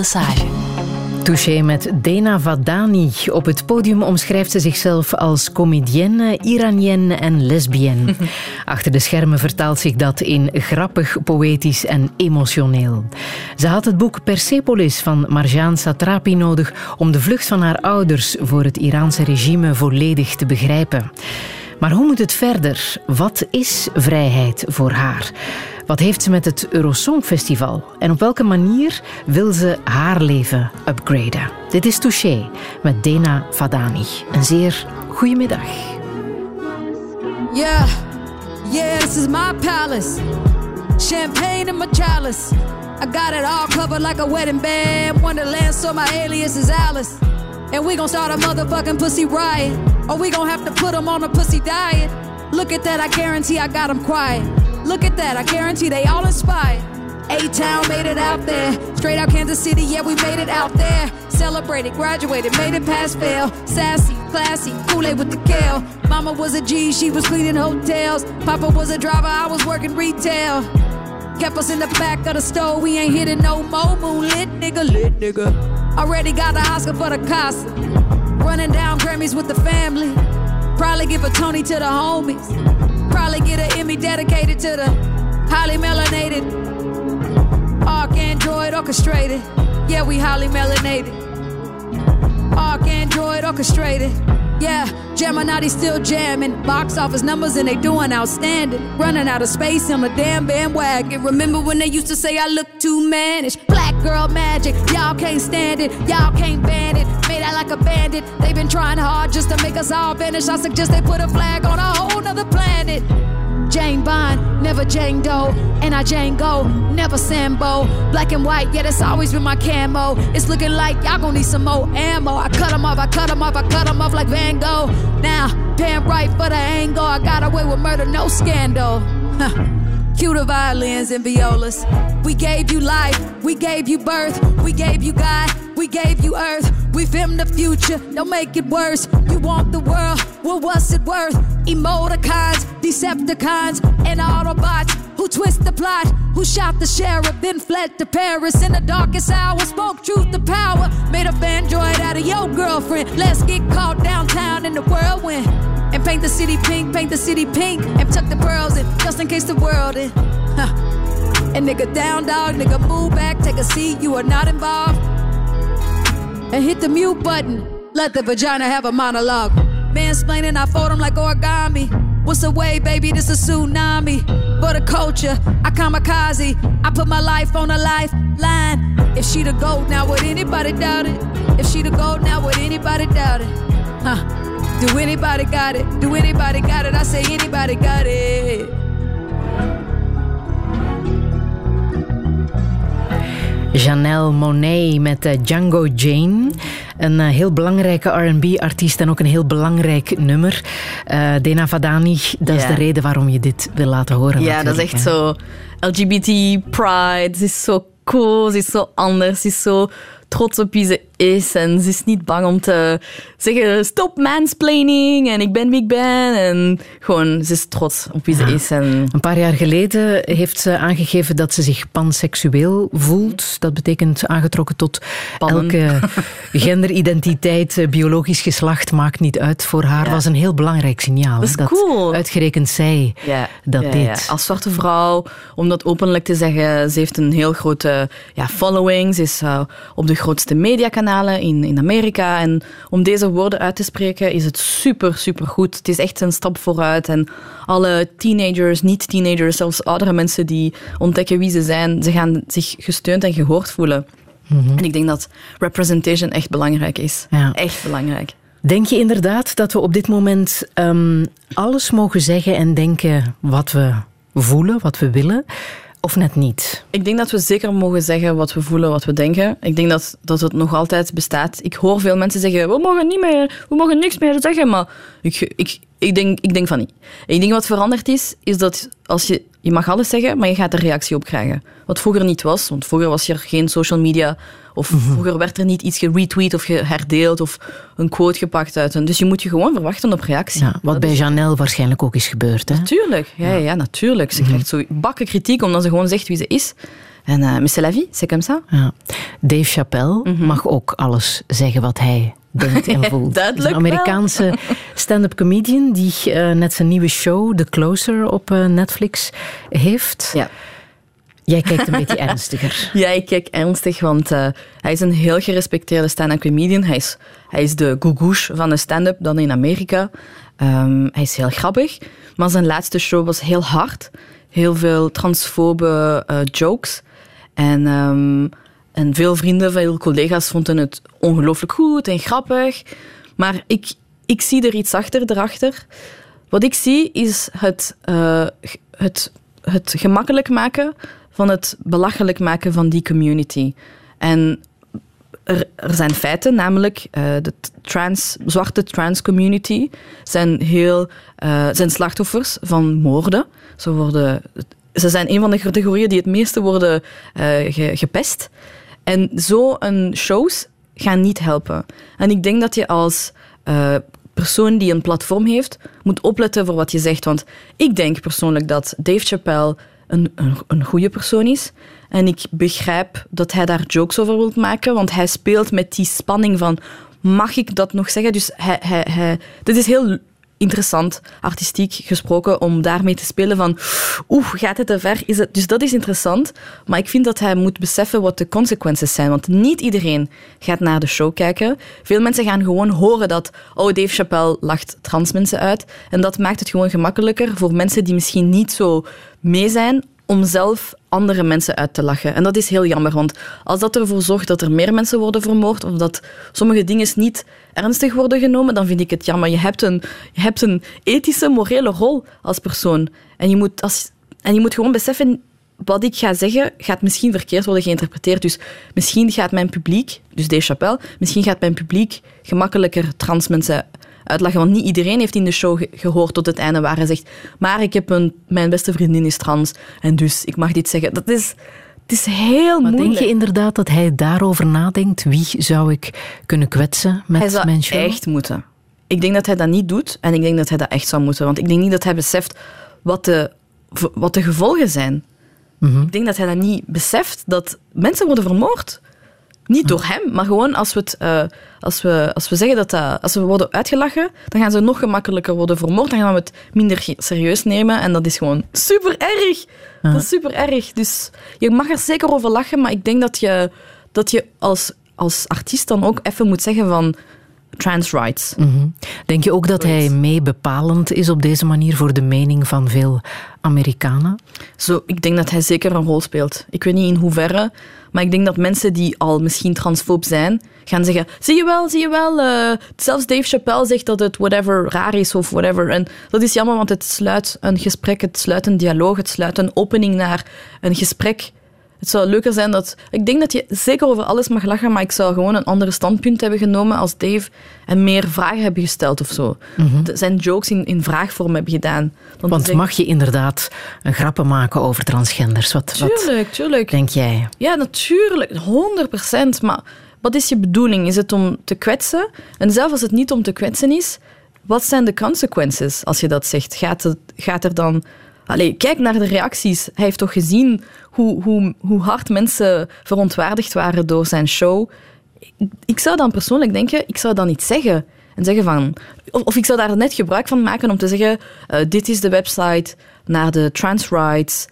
Lesage. Touché met Dena Vadani. Op het podium omschrijft ze zichzelf als comedienne, Iranienne en lesbienne. Achter de schermen vertaalt zich dat in grappig, poëtisch en emotioneel. Ze had het boek Persepolis van Marjane Satrapi nodig om de vlucht van haar ouders voor het Iraanse regime volledig te begrijpen. Maar hoe moet het verder? Wat is vrijheid voor haar? Wat heeft ze met het Eurosongfestival? En op welke manier wil ze haar leven upgraden? Dit is Touché met Dena Vadani. Een zeer goede middag. Yeah, this is my palace. Champagne in my chalice. I got it all covered like a wedding band. Wonderland, so my alias is Alice. And we gon' start a motherfucking pussy riot. Or we gon' have to put them on a pussy diet. Look at that, I guarantee I got them quiet. Look at that, I guarantee they all inspired. A-Town made it out there. Straight out Kansas City, yeah, we made it out there. Celebrated, graduated, made it past fail. Sassy, classy, Kool-Aid with the kale. Mama was a G, she was cleaning hotels. Papa was a driver, I was working retail. Kept us in the back of the store, we ain't hitting no more. Moonlit nigga, lit nigga. Already got the Oscar for the Casa. Running down Grammys with the family. Probably give a Tony to the homies. Probably get an Emmy dedicated to the highly melanated. Arc Android orchestrated. Yeah, we highly melanated. Arc Android orchestrated. Yeah, Gemini still jamming. Box office numbers and they doing outstanding. Running out of space on the damn bandwagon. Remember when they used to say I look too mannish? Black girl magic, y'all can't stand it. Y'all can't ban it. Made out like a bandit. They've been trying hard just to make us all vanish. I suggest they put a flag on a whole nother planet. Jane Bond, never Jane Doe. And I Django, never Sambo. Black and white, yeah, that's always been my camo. It's looking like y'all gon' need some more ammo. I cut them off, I cut them off, I cut them off like Van Gogh. Now, pan right for the angle. I got away with murder, no scandal. Cue the violins and violas. We gave you life, we gave you birth. We gave you God, we gave you earth. We filmed the future, don't make it worse. You want the world, well what's it worth? Emoticons, Decepticons, and Autobots who twist the plot, who shot the sheriff, then fled to Paris. In the darkest hour, spoke truth to power. Made a Android out of your girlfriend. Let's get caught downtown in the whirlwind. And paint the city pink, and tuck the pearls in, just in case the world in. And nigga down dog, nigga move back, take a seat, you are not involved. And hit the mute button, let the vagina have a monologue. Mansplaining, I fold them like origami. What's the way, baby, this a tsunami. For the culture, I kamikaze. I put my life on a lifeline. If she the GOAT, now would anybody doubt it? If she the GOAT, now would anybody doubt it? Do anybody got it? Do anybody got it? I say anybody got it. Janelle Monáe met Django Jane. Een heel belangrijke R&B-artiest en ook een heel belangrijk nummer. Dena Vadani, dat is de reden waarom je dit wil laten horen. Ja, dat is echt zo LGBT-pride. Ze is zo cool, ze is zo anders, ze is zo trots op wie ze is. En ze is niet bang om te zeggen, stop mansplaining en ik ben wie ik ben. En gewoon, ze is trots op wie ze is. En een paar jaar geleden heeft ze aangegeven dat ze zich panseksueel voelt. Dat betekent aangetrokken tot elke genderidentiteit, biologisch geslacht, maakt niet uit voor haar. Was een heel belangrijk signaal. Dat is cool. Uitgerekend zij dat deed. Ja. Als zwarte vrouw, om dat openlijk te zeggen, ze heeft een heel grote following. Ze is op de grootste mediakanalen in Amerika. En om deze woorden uit te spreken is het super, super goed. Het is echt een stap vooruit. En alle teenagers, niet-teenagers, zelfs oudere mensen die ontdekken wie ze zijn, ze gaan zich gesteund en gehoord voelen. Mm-hmm. En ik denk dat representation echt belangrijk is. Ja. Echt belangrijk. Denk je inderdaad dat we op dit moment alles mogen zeggen en denken wat we voelen, wat we willen? Of net niet? Ik denk dat we zeker mogen zeggen wat we voelen, wat we denken. Ik denk dat het nog altijd bestaat. Ik hoor veel mensen zeggen, we mogen niks meer zeggen. Maar ik denk van niet. Ik denk wat veranderd is dat als je mag alles zeggen, maar je gaat er reactie op krijgen. Wat vroeger niet was, want vroeger was er geen social media, of vroeger werd er niet iets geretweet of herdeeld of een quote gepakt uit. Dus je moet je gewoon verwachten op reactie. Ja, wat bij Janelle waarschijnlijk ook is gebeurd. Hè? Natuurlijk, ja, natuurlijk. Ze krijgt zo bakken kritiek omdat ze gewoon zegt wie ze is. En mais c'est la vie, c'est comme ça. Ja. Dave Chappelle mag ook alles zeggen wat hij denkt en voelt. Duidelijk een Amerikaanse stand-up comedian die net zijn nieuwe show, The Closer, op Netflix heeft. Ja. Jij kijkt een beetje ernstiger. Ja, ik kijk ernstig, want hij is een heel gerespecteerde stand-up comedian. Hij is de gougouche van de stand-up dan in Amerika. Hij is heel grappig, maar zijn laatste show was heel hard. Heel veel transfobe jokes. En veel vrienden, veel collega's vonden het ongelooflijk goed en grappig. Maar ik zie er iets erachter. Wat ik zie is het gemakkelijk maken van het belachelijk maken van die community. En er zijn feiten, namelijk de zwarte trans community zijn slachtoffers van moorden. Ze zijn een van de categorieën die het meeste worden gepest. En zo'n shows gaan niet helpen. En ik denk dat je als persoon die een platform heeft, moet opletten voor wat je zegt. Want ik denk persoonlijk dat Dave Chappelle een goede persoon is. En ik begrijp dat hij daar jokes over wil maken, want hij speelt met die spanning van, mag ik dat nog zeggen? Dus dit is heel interessant, artistiek gesproken, om daarmee te spelen van, gaat het te ver? Dus dat is interessant, maar ik vind dat hij moet beseffen wat de consequenties zijn, want niet iedereen gaat naar de show kijken. Veel mensen gaan gewoon horen dat, Dave Chappelle lacht trans mensen uit, en dat maakt het gewoon gemakkelijker voor mensen die misschien niet zo mee zijn, om zelf andere mensen uit te lachen. En dat is heel jammer, want als dat ervoor zorgt dat er meer mensen worden vermoord, of dat sommige dingen niet ernstig worden genomen, dan vind ik het jammer. Je hebt een ethische, morele rol als persoon. En je moet gewoon beseffen, wat ik ga zeggen, gaat misschien verkeerd worden geïnterpreteerd. Dus misschien gaat mijn publiek, dus Dave Chappelle, gemakkelijker trans mensen uitlachen. Want niet iedereen heeft in de show gehoord tot het einde waar hij zegt, maar mijn beste vriendin is trans en dus ik mag dit zeggen. Het is heel moeilijk. Denk je inderdaad dat hij daarover nadenkt? Wie zou ik kunnen kwetsen met mijn show? Hij zou echt moeten. Ik denk dat hij dat niet doet en ik denk dat hij dat echt zou moeten. Want ik denk niet dat hij beseft wat de gevolgen zijn. Mm-hmm. Ik denk dat hij dat niet beseft, dat mensen worden vermoord. Niet door hem, maar gewoon als we zeggen als we worden uitgelachen, dan gaan ze nog gemakkelijker worden vermoord. Dan gaan we het minder serieus nemen en dat is gewoon super erg. Ja. Dat is super erg. Dus je mag er zeker over lachen, maar ik denk dat je als artiest dan ook even moet zeggen van trans rights. Mm-hmm. Denk je ook dat hij mee bepalend is op deze manier voor de mening van veel Amerikanen? Ik denk dat hij zeker een rol speelt. Ik weet niet in hoeverre, maar ik denk dat mensen die al misschien transfoob zijn, gaan zeggen, zie je wel, zelfs Dave Chappelle zegt dat het whatever raar is of whatever. En dat is jammer, want het sluit een gesprek, het sluit een dialoog, het sluit een opening naar een gesprek. Het zou leuker zijn dat... Ik denk dat je zeker over alles mag lachen, maar ik zou gewoon een andere standpunt hebben genomen als Dave en meer vragen hebben gesteld of zo. Mm-hmm. Zijn jokes in vraagvorm hebben gedaan. Want mag je inderdaad grappen maken over transgenders? Tuurlijk. Denk jij? Ja, natuurlijk. 100%. Maar wat is je bedoeling? Is het om te kwetsen? En zelfs als het niet om te kwetsen is, wat zijn de consequences als je dat zegt? Gaat er dan... kijk naar de reacties. Hij heeft toch gezien hoe hard mensen verontwaardigd waren door zijn show. Ik zou dan persoonlijk denken, ik zou dan niet zeggen. En zeggen van... Of ik zou daar net gebruik van maken om te zeggen, dit is de website naar de trans rights,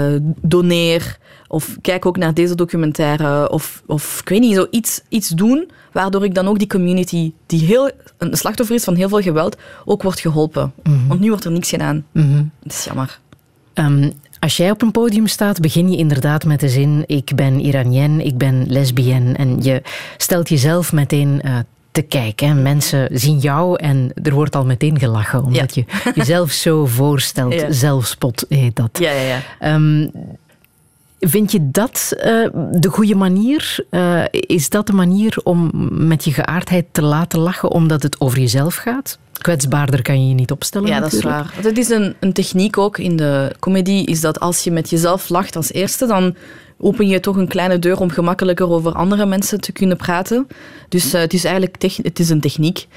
doneer, of kijk ook naar deze documentaire, of ik weet niet, zo iets doen, waardoor ik dan ook die community, die een slachtoffer is van heel veel geweld, ook wordt geholpen. Mm-hmm. Want nu wordt er niks gedaan. Mm-hmm. Dat is jammer. Als jij op een podium staat, begin je inderdaad met de zin, ik ben Iranienne, ik ben lesbienne. En je stelt jezelf meteen te kijken. Mensen zien jou en er wordt al meteen gelachen, omdat je jezelf zo voorstelt. Ja. Zelfspot heet dat. Ja. Vind je dat de goede manier? Is dat de manier om met je geaardheid te laten lachen, omdat het over jezelf gaat? Kwetsbaarder kan je je niet opstellen. Ja, natuurlijk. Dat is waar. Het is een techniek ook in de comedy, is dat als je met jezelf lacht als eerste, dan open je toch een kleine deur om gemakkelijker over andere mensen te kunnen praten. Dus het is eigenlijk een techniek.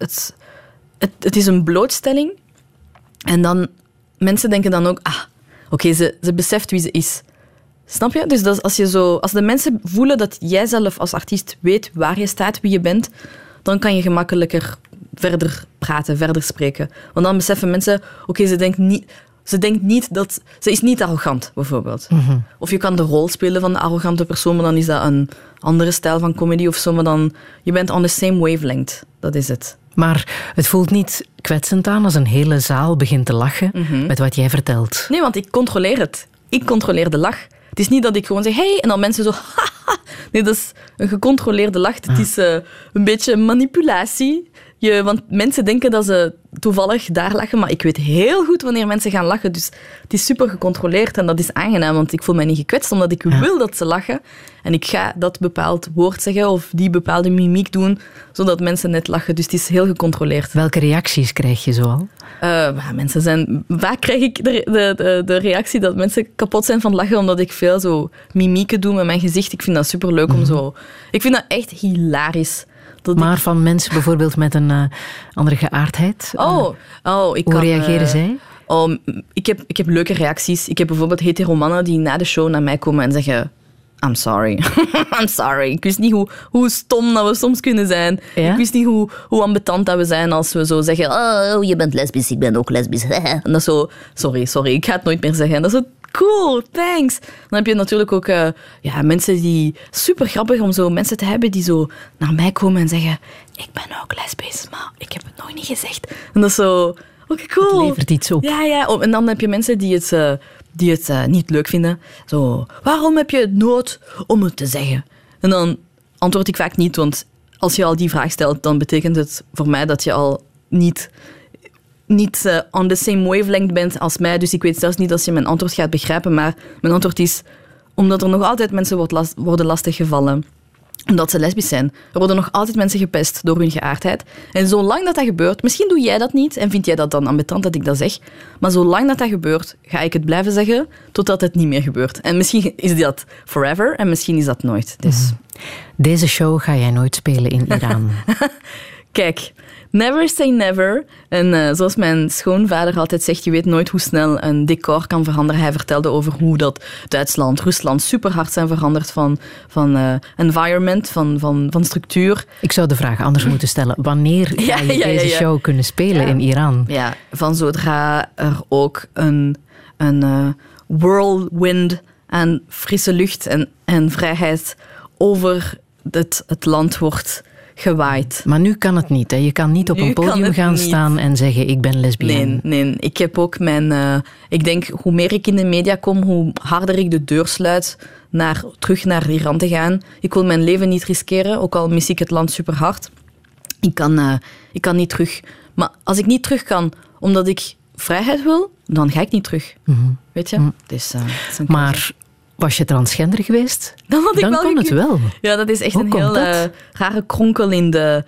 Het is een blootstelling. En dan, mensen denken dan ook, oké, ze beseft wie ze is. Snap je? Dus dat als de mensen voelen dat jij zelf als artiest weet waar je staat, wie je bent, dan kan je gemakkelijker verder praten, verder spreken. Want dan beseffen mensen, oké, ze denkt niet dat... Ze is niet arrogant, bijvoorbeeld. Mm-hmm. Of je kan de rol spelen van de arrogante persoon, maar dan is dat een andere stijl van comedy of zo. Maar dan, je bent on the same wavelength. Dat is het. Maar het voelt niet kwetsend aan als een hele zaal begint te lachen met wat jij vertelt. Nee, want ik controleer het. Ik controleer de lach. Het is niet dat ik gewoon zeg, hey, en dan mensen zo, haha. Nee, dat is een gecontroleerde lach. Het is een beetje manipulatie. Want mensen denken dat ze toevallig daar lachen, maar ik weet heel goed wanneer mensen gaan lachen. Dus het is super gecontroleerd en dat is aangenaam, want ik voel mij niet gekwetst, omdat ik wil dat ze lachen. En ik ga dat bepaald woord zeggen of die bepaalde mimiek doen, zodat mensen net lachen. Dus het is heel gecontroleerd. Welke reacties krijg je zoal? Vaak krijg ik de reactie dat mensen kapot zijn van lachen, omdat ik veel zo mimieken doe met mijn gezicht. Ik vind dat superleuk om zo... Ik vind dat echt hilarisch. Maar van mensen bijvoorbeeld met een andere geaardheid? Hoe reageren zij? Ik heb leuke reacties. Ik heb bijvoorbeeld hetero-mannen die na de show naar mij komen en zeggen... I'm sorry. I'm sorry. Ik wist niet hoe stom dat we soms kunnen zijn. Ja? Ik wist niet hoe ambetant dat we zijn als we zo zeggen... Oh, je bent lesbisch, ik ben ook lesbisch. En dat is zo... Sorry, ik ga het nooit meer zeggen. En dat is zo... Cool, thanks. Dan heb je natuurlijk ook mensen die... Super grappig om zo mensen te hebben die zo naar mij komen en zeggen... Ik ben ook lesbisch, maar ik heb het nog niet gezegd. En dat is zo... Oké, cool. Het levert iets op. Ja. En dan heb je mensen die het niet leuk vinden. Zo, waarom heb je het nood om het te zeggen? En dan antwoord ik vaak niet, want als je al die vraag stelt, dan betekent het voor mij dat je al niet on the same wavelength bent als mij. Dus ik weet zelfs niet als je mijn antwoord gaat begrijpen. Maar mijn antwoord is, omdat er nog altijd mensen worden lastiggevallen omdat ze lesbisch zijn. Er worden nog altijd mensen gepest door hun geaardheid. En zolang dat gebeurt, misschien doe jij dat niet en vind jij dat dan ambetant dat ik dat zeg, maar zolang dat gebeurt, ga ik het blijven zeggen totdat het niet meer gebeurt. En misschien is dat forever en misschien is dat nooit. Dus. Deze show ga jij nooit spelen in Iran. Kijk, never say never. En zoals mijn schoonvader altijd zegt, je weet nooit hoe snel een decor kan veranderen. Hij vertelde over hoe dat Duitsland, Rusland super hard zijn veranderd van environment, van structuur. Ik zou de vraag anders moeten stellen. Wanneer ga je deze show kunnen spelen in Iran? Ja, van zodra er ook een whirlwind aan frisse lucht en vrijheid over het land wordt gewaaid. Maar nu kan het niet. Hè? Je kan niet op een podium gaan staan en zeggen ik ben lesbienne. Nee. Ik heb ook ik denk, hoe meer ik in de media kom, hoe harder ik de deur sluit terug naar Iran te gaan. Ik wil mijn leven niet riskeren, ook al mis ik het land super hard. Ik kan niet terug. Maar als ik niet terug kan, omdat ik vrijheid wil, dan ga ik niet terug. Mm-hmm. Weet je? Dus, maar... Was je transgender geweest? Dan kon het wel. Ja, dat is echt een heel rare kronkel in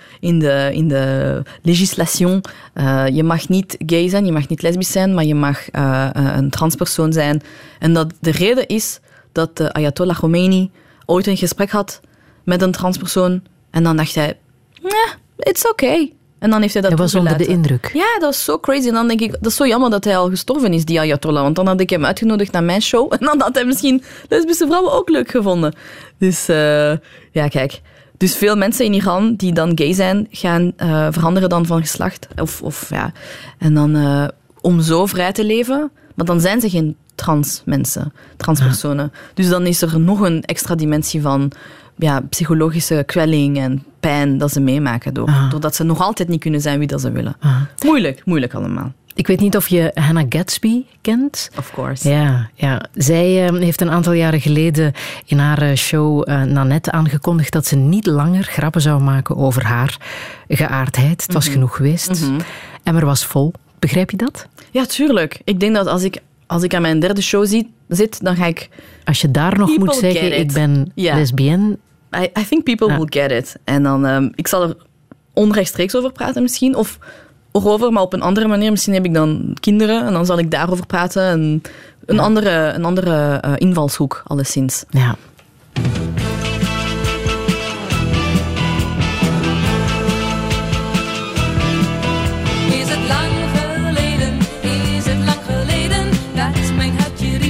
de legislation. Je mag niet gay zijn, je mag niet lesbisch zijn, maar je mag een transpersoon zijn. En dat de reden is dat Ayatollah Khomeini ooit een gesprek had met een transpersoon. En dan dacht hij, it's okay. En dan heeft hij dat was onder de indruk. Ja, dat was zo crazy. En dan denk ik, dat is zo jammer dat hij al gestorven is, die Ayatollah. Want dan had ik hem uitgenodigd naar mijn show. En dan had hij misschien lesbische vrouwen ook leuk gevonden. Dus kijk. Dus veel mensen in Iran die dan gay zijn, gaan veranderen dan van geslacht. En dan om zo vrij te leven. Maar dan zijn ze geen transpersonen. Dus dan is er nog een extra dimensie van psychologische kwelling en pijn dat ze meemaken doordat ze nog altijd niet kunnen zijn wie dat ze willen. Moeilijk allemaal. Ik weet niet of je Hannah Gadsby kent. Of course. Ja. Zij heeft een aantal jaren geleden in haar show Nanette aangekondigd dat ze niet langer grappen zou maken over haar geaardheid. Het was genoeg geweest. Mm-hmm. En er was vol. Begrijp je dat? Ja, tuurlijk. Ik denk dat als ik aan mijn derde show zit, dan ga ik... Als je daar nog moet zeggen, ik ben lesbienne... I think people will get it. En dan, ik zal er onrechtstreeks over praten misschien, of erover, maar op een andere manier. Misschien heb ik dan kinderen en dan zal ik daarover praten. En een andere invalshoek, alleszins. Ja. Is het lang geleden dat mijn hartje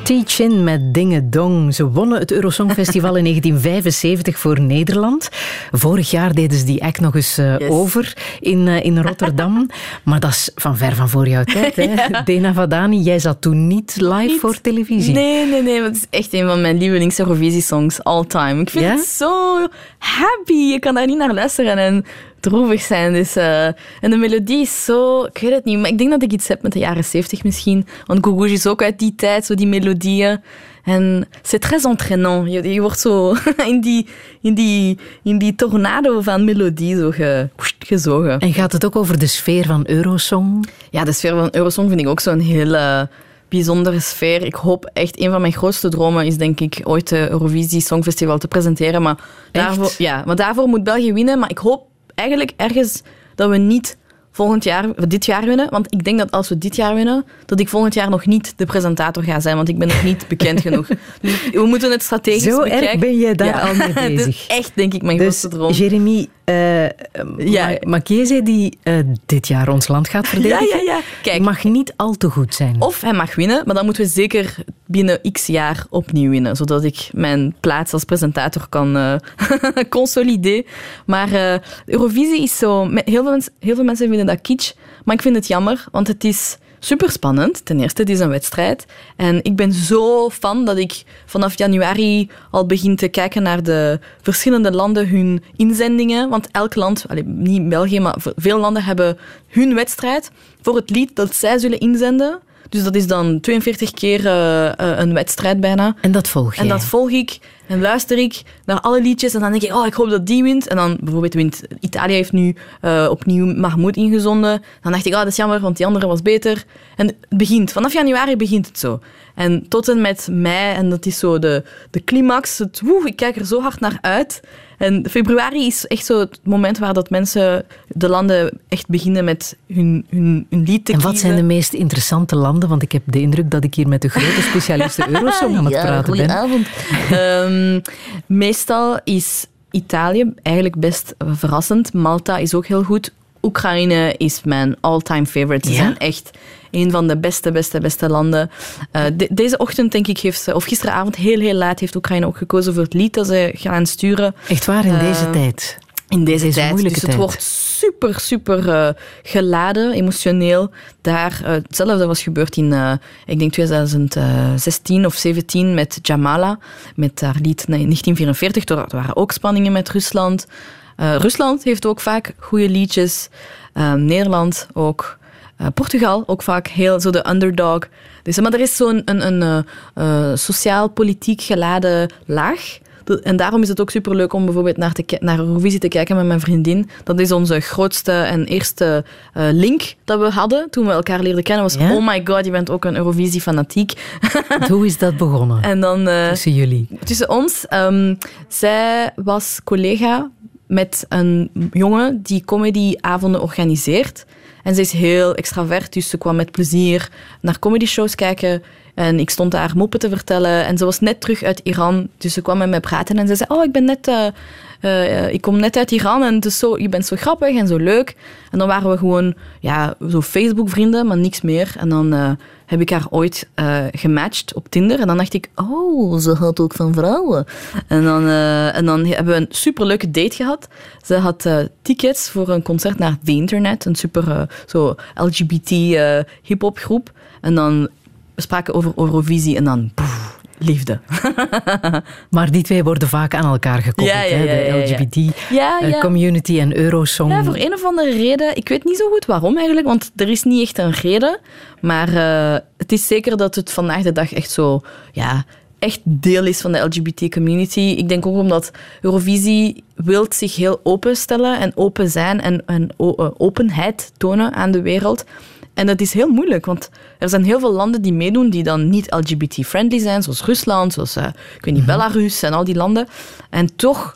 T-Chin met Dingedong. Ze wonnen het Eurosongfestival in 1975 voor Nederland. Vorig jaar deden ze die act nog eens over in Rotterdam. Maar dat is van ver van voor jouw tijd. Hè? Ja. Dena Vadani, jij zat toen niet live voor televisie. Nee. Het is echt een van mijn lievelings-Eurovisie-songs all time. Ik vind het zo happy. Je kan daar niet naar luisteren en droevig zijn. Dus, en de melodie is zo... Ik weet het niet, maar ik denk dat ik iets heb met de jaren 70 misschien. Want Gugush is ook uit die tijd, zo die melodieën. En c'est très entraînant. Je wordt zo in die tornado van melodie zo gezogen. En gaat het ook over de sfeer van Eurosong? Ja, de sfeer van Eurosong vind ik ook zo'n hele bijzondere sfeer. Ik hoop echt, een van mijn grootste dromen is denk ik ooit de Eurovisie Songfestival te presenteren. Maar daarvoor moet België winnen. Maar ik hoop eigenlijk ergens dat we niet dit jaar winnen. Want ik denk dat als we dit jaar winnen, dat ik volgend jaar nog niet de presentator ga zijn. Want ik ben nog niet bekend genoeg. Dus we moeten het strategisch bekijken. Zo erg ben je daar al mee bezig. Dat is echt, denk ik, mijn grootste droom. Jeremy Makeze, die dit jaar ons land gaat verdedigen, Kijk, mag niet al te goed zijn. Of hij mag winnen, maar dan moeten we zeker binnen x jaar opnieuw winnen. Zodat ik mijn plaats als presentator kan consolideren. Maar Eurovisie is zo... Heel veel mensen vinden dat kitsch, maar ik vind het jammer, want het is super spannend. Ten eerste, het is een wedstrijd. En ik ben zo fan dat ik vanaf januari al begin te kijken naar de verschillende landen, hun inzendingen. Want elk land, niet België, maar veel landen hebben hun wedstrijd voor het lied dat zij zullen inzenden. Dus dat is dan 42 keer een wedstrijd bijna. En dat volg je? En dat volg ik. En luister ik naar alle liedjes. En dan denk ik, ik hoop dat die wint. En dan bijvoorbeeld Italië heeft nu opnieuw Mahmoud ingezonden. Dan dacht ik, dat is jammer, want die andere was beter. En het begint. Vanaf januari begint het zo. En tot en met mei. En dat is zo de climax. Ik kijk er zo hard naar uit. En februari is echt zo het moment waar dat mensen, de landen, echt beginnen met hun lied te kiezen. En wat zijn de meest interessante landen? Want ik heb de indruk dat ik hier met de grote specialiste Eurosong aan het praten ben. Goedenavond. Meestal is Italië eigenlijk best verrassend. Malta is ook heel goed. Oekraïne is mijn all-time favorite. Ze zijn echt een van de beste landen. Deze ochtend, denk ik, of gisteravond, heel laat, heeft Oekraïne ook gekozen voor het lied dat ze gaan sturen. Echt waar, in deze tijd? In deze tijd. Dus het wordt super geladen, emotioneel. Hetzelfde was gebeurd in, ik denk 2016 of 17 met Jamala, met haar lied 1944. Er waren ook spanningen met Rusland. Rusland heeft ook vaak goede liedjes. Nederland ook. Portugal ook vaak heel zo de underdog. Dus, maar er is zo'n sociaal-politiek geladen laag. En daarom is het ook superleuk om bijvoorbeeld naar Eurovisie te kijken met mijn vriendin. Dat is onze grootste en eerste link dat we hadden toen we elkaar leerden kennen. Was, oh my god, je bent ook een Eurovisie-fanatiek. Hoe is dat begonnen? En dan, tussen jullie? Tussen ons. Zij was collega met een jongen die comedyavonden organiseert. En ze is heel extravert, dus ze kwam met plezier naar comedyshows kijken. En ik stond daar moppen te vertellen. En ze was net terug uit Iran, dus ze kwam met mij praten. En ze zei, ik kom net uit Iran en dus je bent zo grappig en zo leuk. En dan waren we gewoon zo Facebook-vrienden, maar niks meer. En dan heb ik haar ooit gematcht op Tinder. En dan dacht ik, ze houdt ook van vrouwen. En dan hebben we een superleuke date gehad. Ze had tickets voor een concert naar The Internet, een super LGBT hip-hop groep. En dan we spraken over Eurovisie en dan liefde. Maar die twee worden vaak aan elkaar gekoppeld, de LGBT-community en Eurosong. Ja, voor een of andere reden. Ik weet niet zo goed waarom eigenlijk, want er is niet echt een reden. Maar het is zeker dat het vandaag de dag echt zo... echt deel is van de LGBT-community. Ik denk ook omdat Eurovisie wil zich heel openstellen en open zijn en openheid tonen aan de wereld. En dat is heel moeilijk, want er zijn heel veel landen die meedoen die dan niet LGBT-friendly zijn, zoals Rusland, zoals Belarus en al die landen. En toch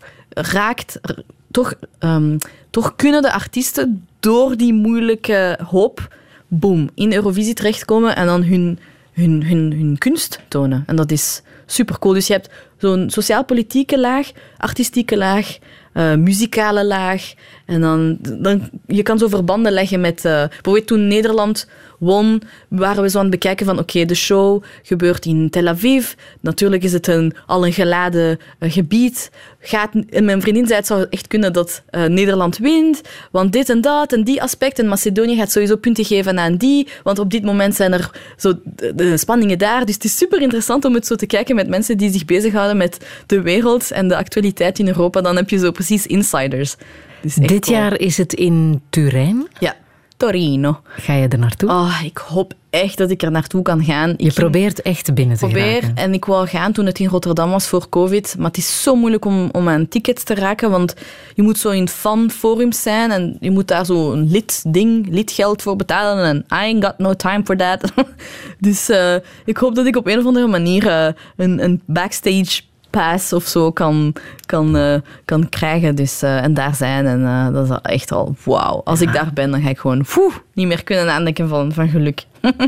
kunnen de artiesten door die moeilijke hoop, in Eurovisie terechtkomen en dan hun kunst tonen. En dat is super cool. Dus je hebt zo'n sociaal-politieke laag, artistieke laag, muzikale laag. En dan je kan zo verbanden leggen met... bijvoorbeeld toen Nederland won, waren we zo aan het bekijken van oké, de show gebeurt in Tel Aviv. Natuurlijk is het al een geladen gebied. En mijn vriendin zei, het zou echt kunnen dat Nederland wint, want dit en dat en die aspect. En Macedonië gaat sowieso punten geven aan die, want op dit moment zijn er zo de spanningen daar. Dus het is super interessant om het zo te kijken met mensen die zich bezighouden met de wereld en de actualiteit in Europa. Dan heb je zo precies insiders. Dus dit cool. Jaar is het in Turijn? Ja. Torino. Ga je er naartoe? Oh, ik hoop echt dat ik er naartoe kan gaan. Je probeert echt binnen te geraken. En ik wou gaan toen het in Rotterdam was voor COVID. Maar het is zo moeilijk om aan tickets te raken. Want je moet zo in fanforums zijn. En je moet daar zo een lidgeld voor betalen. En I ain't got no time for that. Dus ik hoop dat ik op een of andere manier een backstage pass of zo kan krijgen. Dus, en daar zijn. En dat is echt al wauw. Als ik daar ben, dan ga ik gewoon niet meer kunnen aandenken van geluk.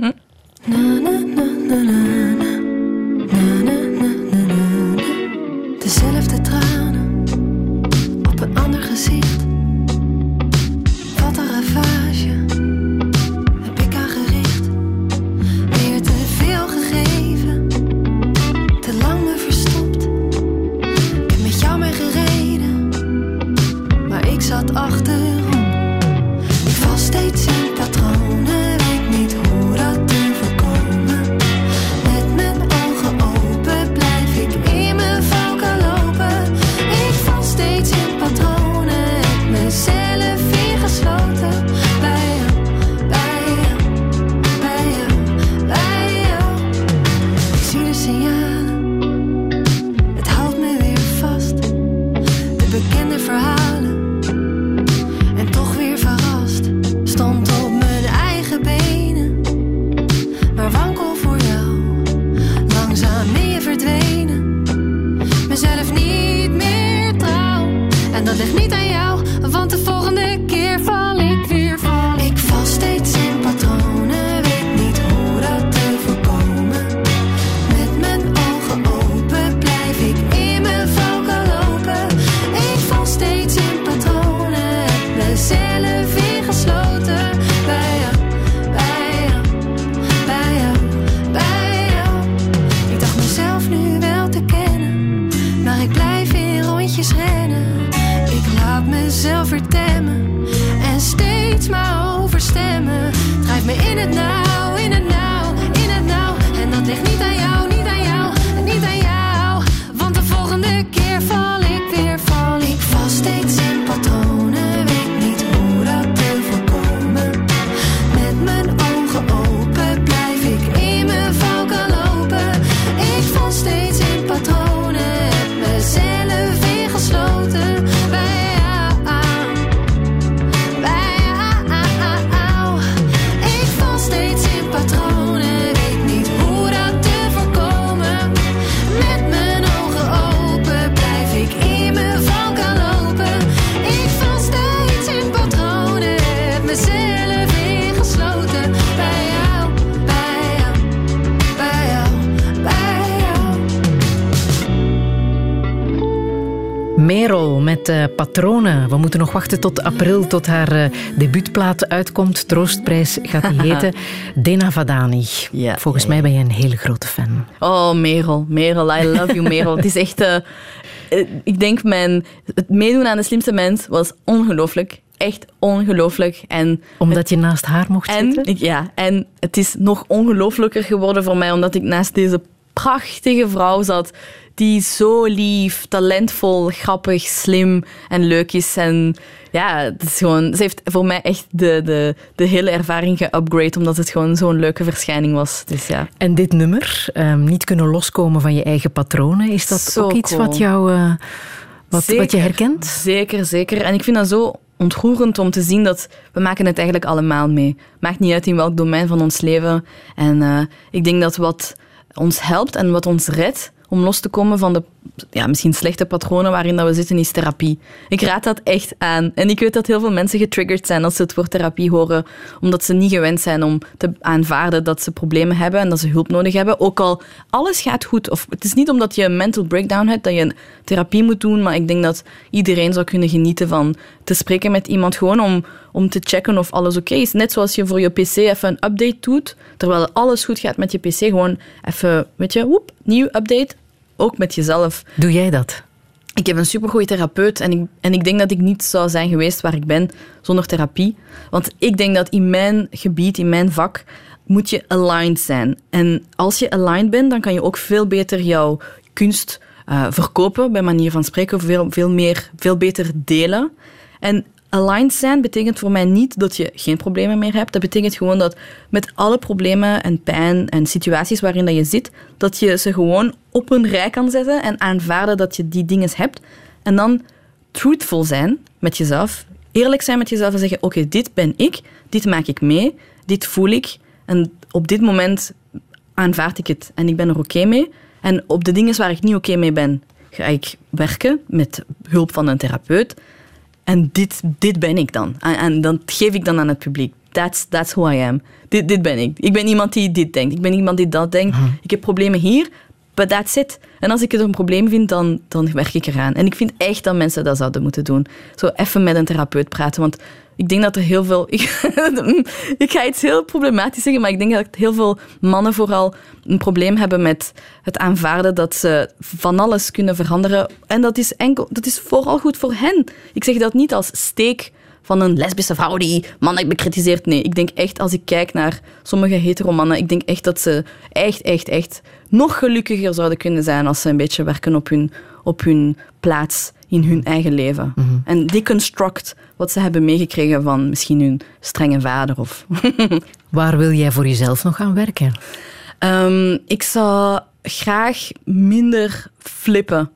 Dezelfde tranen op een ander gezicht. Wat een ravage heb ik aangericht. Weer te veel gegeven, te lang me verstopt. Ik heb met jou mee gereden, maar ik zat achterom. Ik val steeds in patronen, weet niet hoe dat te voorkomen. Met mijn ogen open blijf ik in mijn valken lopen. Ik val steeds in patronen, heb mezelf ingesloten. Bij jou, bij jou, bij jou, bij jou. Ik zie de signalen, het houdt me weer vast. De bekende verhalen, en toch weer verrast. Stond op mijn eigen benen, maar wankel voor jou. Langzaam in je verdwenen, mezelf niet meer trouw. En dat ligt niet aan jou, want de volgende keer val ik weer. Ik val steeds in patronen, weet niet hoe dat te voorkomen. Met mijn ogen open blijf ik in mijn valken lopen. Ik val steeds in patronen, heb mezelf ingesloten. Bij jou, bij jou, bij jou, bij jou. Ik dacht mezelf nu wel te kennen, maar ik blijf in rondjes rennen. Ik laat mezelf vertemmen en steeds maar overstemmen. Drijf me in het nauw, in het nauw, in het nauw. En dat ligt niet aan jou, niet aan jou, niet aan jou. Want de volgende keer val ik weer. Ik val steeds in patronen, weet niet hoe dat te voorkomen. Met mijn ogen open blijf ik in mijn valken lopen. Ik val steeds in patronen, heb mezelf ingesloten. Bij jou, bij jou. Ik val steeds in patronen, weet niet hoe dat te voorkomen. Met mijn ogen open blijf ik in mijn valken lopen. Ik val steeds in patronen, heb mezelf ingesloten. Bij jou, bij jou, bij jou, bij jou. Merel met Patronen. We moeten nog wachten tot april, tot haar debuutplaat uitkomt. Troostprijs gaat die heten. Dena Vadani. Ja, Volgens mij ben je een hele grote fan. Oh, Merel, I love you, Merel. Het is echt... ik denk het meedoen aan De Slimste Mens was ongelooflijk. Echt ongelooflijk. Omdat je naast haar mocht zitten? En het is nog ongelooflijker geworden voor mij, omdat ik naast deze prachtige vrouw zat, die zo lief, talentvol, grappig, slim en leuk is. En ja, het is gewoon, ze heeft voor mij echt de hele ervaring geupgrade, omdat het gewoon zo'n leuke verschijning was. Dus ja. En dit nummer, niet kunnen loskomen van je eigen patronen, is dat Zo ook iets cool. wat jou, wat je herkent? Zeker. En ik vind dat zo ontroerend om te zien dat we maken het eigenlijk allemaal mee. Maakt niet uit in welk domein van ons leven. En ik denk dat wat ons helpt en wat ons redt om los te komen van de misschien slechte patronen waarin dat we zitten, is therapie. Ik raad dat echt aan. En ik weet dat heel veel mensen getriggerd zijn als ze het woord therapie horen, omdat ze niet gewend zijn om te aanvaarden dat ze problemen hebben en dat ze hulp nodig hebben. Ook al alles gaat goed. Of, het is niet omdat je een mental breakdown hebt dat je therapie moet doen, maar ik denk dat iedereen zou kunnen genieten van te spreken met iemand gewoon om te checken of alles oké is. Net zoals je voor je PC even een update doet, terwijl alles goed gaat met je PC, gewoon even, nieuw update, ook met jezelf. Doe jij dat? Ik heb een supergoeie therapeut en ik denk dat ik niet zou zijn geweest waar ik ben zonder therapie. Want ik denk dat in mijn gebied, in mijn vak, moet je aligned zijn. En als je aligned bent, dan kan je ook veel beter jouw kunst verkopen, bij manier van spreken, veel beter delen. En aligned zijn betekent voor mij niet dat je geen problemen meer hebt. Dat betekent gewoon dat met alle problemen en pijn en situaties waarin dat je zit, dat je ze gewoon op een rij kan zetten en aanvaarden dat je die dingen hebt. En dan truthful zijn met jezelf, eerlijk zijn met jezelf en zeggen, oké, dit ben ik, dit maak ik mee, dit voel ik en op dit moment aanvaard ik het en ik ben er oké mee. En op de dingen waar ik niet oké mee ben, ga ik werken met hulp van een therapeut. En dit ben ik dan. En dat geef ik dan aan het publiek. That's who I am. Dit ben ik. Ik ben iemand die dit denkt. Ik ben iemand die dat denkt. Ik heb problemen hier, but that's it. En als ik het een probleem vind, dan werk ik eraan. En ik vind echt dat mensen dat zouden moeten doen. Zo even met een therapeut praten. Want ik denk dat er heel veel... Ik ga iets heel problematisch zeggen, maar ik denk dat heel veel mannen vooral een probleem hebben met het aanvaarden dat ze van alles kunnen veranderen. En dat is vooral goed voor hen. Ik zeg dat niet als steek van een lesbische vrouw die mannen bekritiseert. Nee, ik denk echt, als ik kijk naar sommige hetero-mannen, ik denk echt dat ze echt nog gelukkiger zouden kunnen zijn als ze een beetje werken op hun plaats in hun eigen leven. Mm-hmm. En deconstruct wat ze hebben meegekregen van misschien hun strenge vader. Of Waar wil jij voor jezelf nog aan werken? Ik zou graag minder flippen.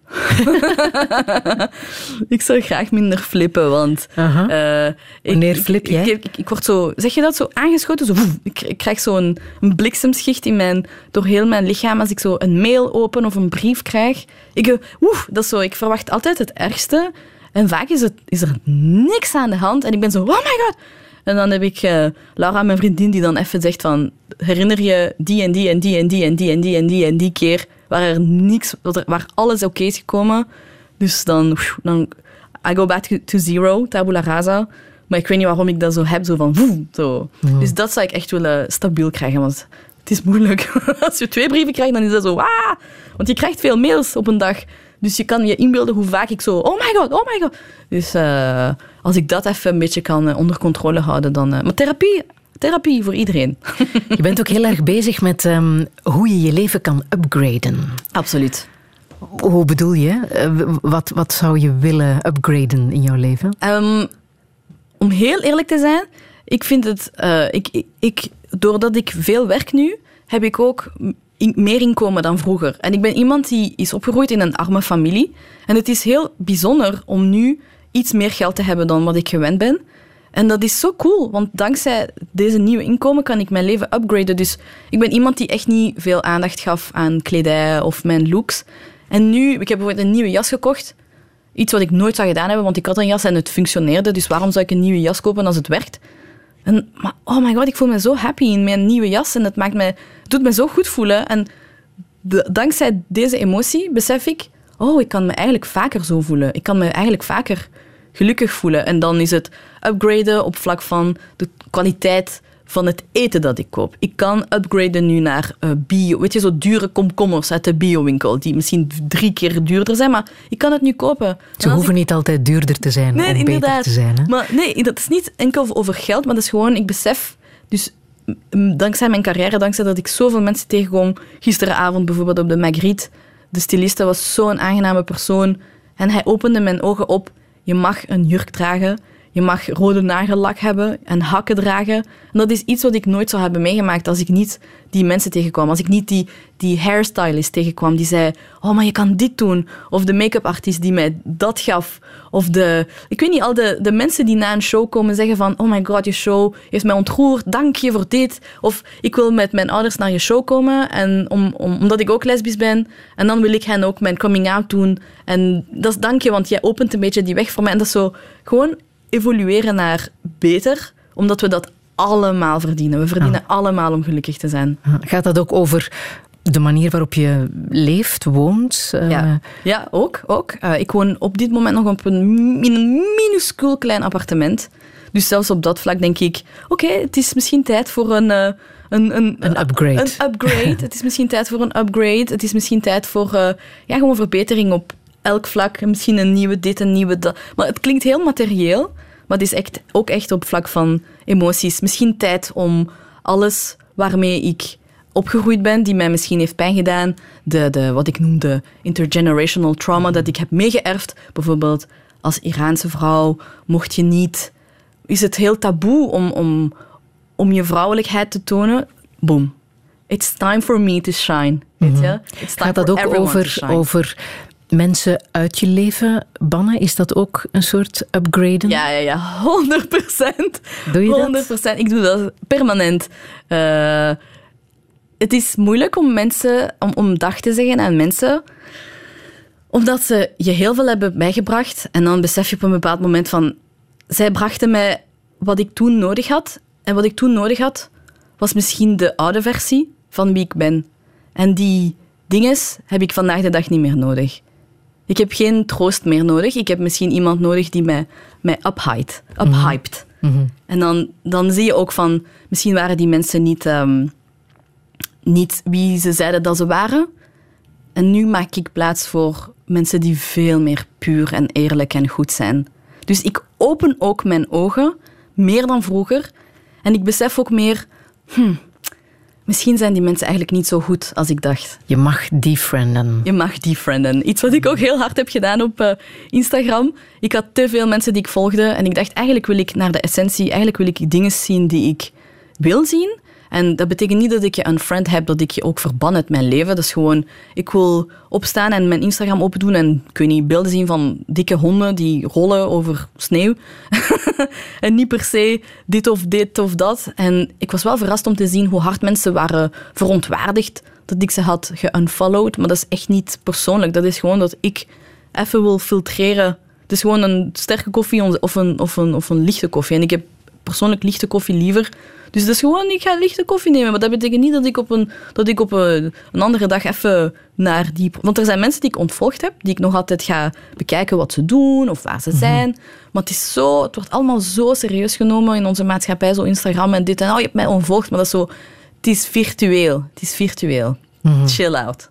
Ik zou graag minder flippen, want... Wanneer flip jij? Ik word zo... Zeg je dat? Zo aangeschoten? Zo, ik krijg zo een bliksemschicht door heel mijn lichaam als ik zo een mail open of een brief krijg. Dat is zo... Ik verwacht altijd het ergste. En vaak is er niks aan de hand. En ik ben zo... Oh my god! En dan heb ik Laura, mijn vriendin, die dan even zegt van... Herinner je die en die en die en die en die en die en die en die keer waar alles oké is gekomen? Dus dan I go back to zero, tabula rasa. Maar ik weet niet waarom ik dat zo heb, zo van... Zo. Mm. Dus dat zou ik echt willen stabiel krijgen, want het is moeilijk. Als je 2 brieven krijgt, dan is dat zo... Want je krijgt veel mails op een dag. Dus je kan je inbeelden hoe vaak ik zo... Oh my god. Dus als ik dat even een beetje kan onder controle houden, dan... Maar therapie voor iedereen. Je bent ook heel erg bezig met hoe je je leven kan upgraden. Absoluut. Hoe bedoel je? Wat zou je willen upgraden in jouw leven? Om heel eerlijk te zijn, ik vind het... doordat ik veel werk nu, heb ik ook meer inkomen dan vroeger. En ik ben iemand die is opgegroeid in een arme familie. En het is heel bijzonder om nu iets meer geld te hebben dan wat ik gewend ben. En dat is zo cool, want dankzij deze nieuwe inkomen kan ik mijn leven upgraden. Dus ik ben iemand die echt niet veel aandacht gaf aan kledij of mijn looks. En nu, ik heb bijvoorbeeld een nieuwe jas gekocht. Iets wat ik nooit zou gedaan hebben, want ik had een jas en het functioneerde. Dus waarom zou ik een nieuwe jas kopen als het werkt? Maar oh my god, ik voel me zo happy in mijn nieuwe jas. En het doet me zo goed voelen. En dankzij deze emotie besef ik... ik kan me eigenlijk vaker zo voelen. Ik kan me eigenlijk vaker gelukkig voelen. En dan is het upgraden op vlak van de kwaliteit van het eten dat ik koop. Ik kan upgraden nu naar bio. Weet je, zo dure komkommers uit de biowinkel, die misschien 3 keer duurder zijn, maar ik kan het nu kopen. Ze hoeven niet altijd duurder te zijn om inderdaad beter te zijn. Hè? Maar nee, dat is niet enkel over geld, maar dat is gewoon, ik besef... Dus dankzij mijn carrière, dankzij dat ik zoveel mensen tegenkom, gisteravond bijvoorbeeld op de Magritte, de styliste was zo'n aangename persoon en hij opende mijn ogen op. Je mag een jurk dragen. Je mag rode nagellak hebben en hakken dragen. En dat is iets wat ik nooit zou hebben meegemaakt als ik niet die mensen tegenkwam. Als ik niet die hairstylist tegenkwam die zei, oh, maar je kan dit doen. Of de make-up artiest die mij dat gaf. Of ik weet niet, al de mensen die na een show komen zeggen van, oh my god, je show heeft mij ontroerd, dank je voor dit. Of ik wil met mijn ouders naar je show komen en omdat ik ook lesbisch ben. En dan wil ik hen ook mijn coming out doen. En dat is dank je, want jij opent een beetje die weg voor mij. En dat is zo gewoon evolueren naar beter, omdat we dat allemaal verdienen. We verdienen allemaal om gelukkig te zijn. Gaat dat ook over de manier waarop je leeft, woont? Ja, ook. Ik woon op dit moment nog in een minuscuul klein appartement. Dus zelfs op dat vlak denk ik, oké, het is misschien tijd voor een upgrade. Een upgrade. Het is misschien tijd voor een upgrade. Het is misschien tijd voor gewoon verbetering op elk vlak. Misschien een nieuwe dit, een nieuwe dat. Maar het klinkt heel materieel. Maar het is ook echt op vlak van emoties. Misschien tijd om alles waarmee ik opgegroeid ben, die mij misschien heeft pijn gedaan, wat ik noem de intergenerational trauma, dat ik heb meegeërfd. Bijvoorbeeld als Iraanse vrouw mocht je niet... Is het heel taboe om je vrouwelijkheid te tonen? Boom. It's time for me to shine. Weet je? Gaat dat ook over mensen uit je leven bannen? Is dat ook een soort upgraden? Ja, 100%. Doe je dat? 100%. Ik doe dat permanent. Het is moeilijk om dag te zeggen aan mensen, omdat ze je heel veel hebben bijgebracht en dan besef je op een bepaald moment van, zij brachten mij wat ik toen nodig had. En wat ik toen nodig had, was misschien de oude versie van wie ik ben. En die dinges heb ik vandaag de dag niet meer nodig. Ik heb geen troost meer nodig. Ik heb misschien iemand nodig die mij uphypt. Mm-hmm. En dan zie je ook van, misschien waren die mensen niet wie ze zeiden dat ze waren. En nu maak ik plaats voor mensen die veel meer puur en eerlijk en goed zijn. Dus ik open ook mijn ogen, meer dan vroeger. En ik besef ook meer, misschien zijn die mensen eigenlijk niet zo goed als ik dacht. Je mag defrienden. Iets wat ik ook heel hard heb gedaan op Instagram. Ik had te veel mensen die ik volgde en ik dacht, eigenlijk wil ik naar de essentie, eigenlijk wil ik dingen zien die ik wil zien. En dat betekent niet dat ik je unfriend heb, dat ik je ook verban uit mijn leven. Dat is gewoon, ik wil opstaan en mijn Instagram open doen en ik weet niet, beelden zien van dikke honden die rollen over sneeuw. En niet per se dit of dat. En ik was wel verrast om te zien hoe hard mensen waren verontwaardigd dat ik ze had geunfollowed. Maar dat is echt niet persoonlijk. Dat is gewoon dat ik even wil filtreren. Het is gewoon een sterke koffie of een lichte koffie. En ik heb persoonlijk lichte koffie liever. Dus dat is gewoon, ik ga lichte koffie nemen. Maar dat betekent niet dat ik op een andere dag even naar die... Want er zijn mensen die ik ontvolgd heb, die ik nog altijd ga bekijken wat ze doen of waar ze zijn. Maar het wordt allemaal zo serieus genomen in onze maatschappij, zo Instagram en dit en je hebt mij ontvolgd, maar dat is zo... Het is virtueel. Chill out.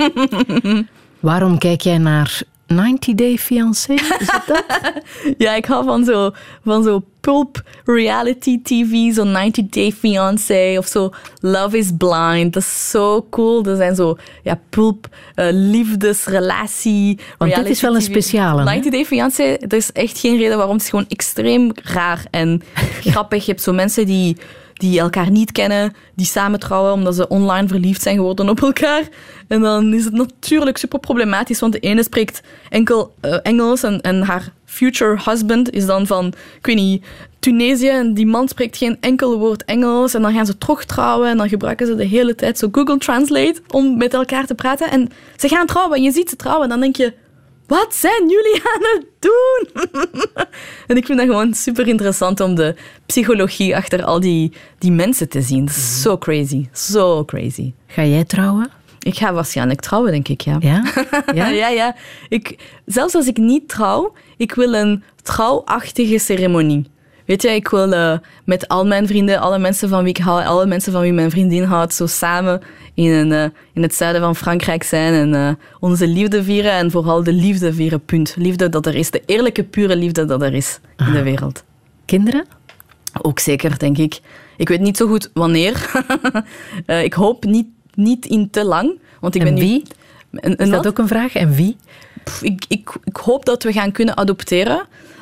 Waarom kijk jij naar 90 Day Fiancé? Is het dat? Ja, ik hou van zo pulp reality TV, zo 90 Day Fiancé of zo Love is Blind. Dat is zo cool. Dat zijn zo pulp liefdesrelatie. Want dit is wel een speciale. 90 Day Fiancé, er is echt geen reden waarom. Het is gewoon extreem raar en grappig. Je hebt zo mensen die elkaar niet kennen, die samen trouwen omdat ze online verliefd zijn geworden op elkaar. En dan is het natuurlijk super problematisch, want de ene spreekt enkel Engels en haar future husband is dan van, ik weet niet, Tunesië en die man spreekt geen enkel woord Engels en dan gaan ze toch trouwen en dan gebruiken ze de hele tijd zo Google Translate om met elkaar te praten en ze gaan trouwen en je ziet ze trouwen en dan denk je, wat zijn jullie aan het doen? En ik vind dat gewoon super interessant om de psychologie achter al die mensen te zien. Dat is zo crazy. Zo crazy. Ga jij trouwen? Ik ga waarschijnlijk trouwen, denk ik, ja. Ja? Ja. Zelfs als ik niet trouw, ik wil een trouwachtige ceremonie. Weet je, ik wil met al mijn vrienden, alle mensen van wie ik hou, alle mensen van wie mijn vriendin houdt, zo samen in het zuiden van Frankrijk zijn en onze liefde vieren en vooral de liefde vieren, punt. Liefde dat er is, de eerlijke, pure liefde dat er is in de wereld. Kinderen? Ook zeker, denk ik. Ik weet niet zo goed wanneer. Ik hoop niet in te lang. Want ik ben wie? Is dat ook een vraag? En wie? Ik hoop dat we gaan kunnen adopteren.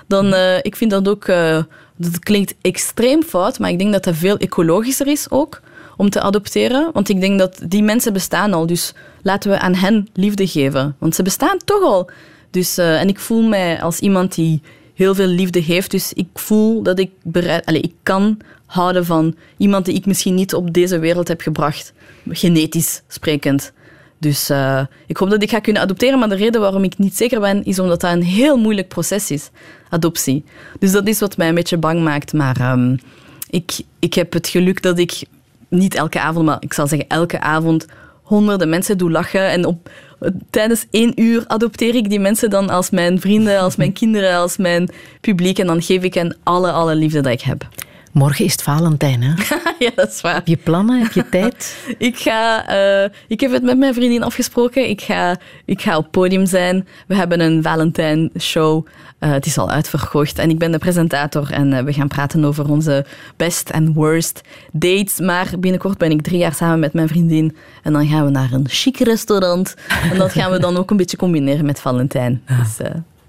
dan ik vind dat ook... dat klinkt extreem fout, maar ik denk dat dat veel ecologischer is ook om te adopteren. Want ik denk dat die mensen bestaan al, dus laten we aan hen liefde geven. Want ze bestaan toch al. Dus, en ik voel mij als iemand die heel veel liefde heeft, dus ik voel dat ik ik kan houden van iemand die ik misschien niet op deze wereld heb gebracht, genetisch sprekend. Dus ik hoop dat ik ga kunnen adopteren, maar de reden waarom ik niet zeker ben, is omdat dat een heel moeilijk proces is, adoptie. Dus dat is wat mij een beetje bang maakt. Maar ik heb het geluk dat ik niet elke avond, maar ik zal zeggen elke avond honderden mensen doe lachen. En tijdens 1 uur adopteer ik die mensen dan als mijn vrienden, als mijn kinderen, als mijn publiek. En dan geef ik hen alle liefde dat ik heb. Morgen is het Valentijn, hè? Ja, dat is waar. Heb je plannen? Heb je tijd? Ik heb het met mijn vriendin afgesproken. Ik ga op podium zijn. We hebben een Valentijn-show. Het is al uitverkocht. En ik ben de presentator. En we gaan praten over onze best en worst dates. Maar binnenkort ben ik 3 jaar samen met mijn vriendin. En dan gaan we naar een chic restaurant. En dat gaan we dan ook een beetje combineren met Valentijn. Ja. Dus,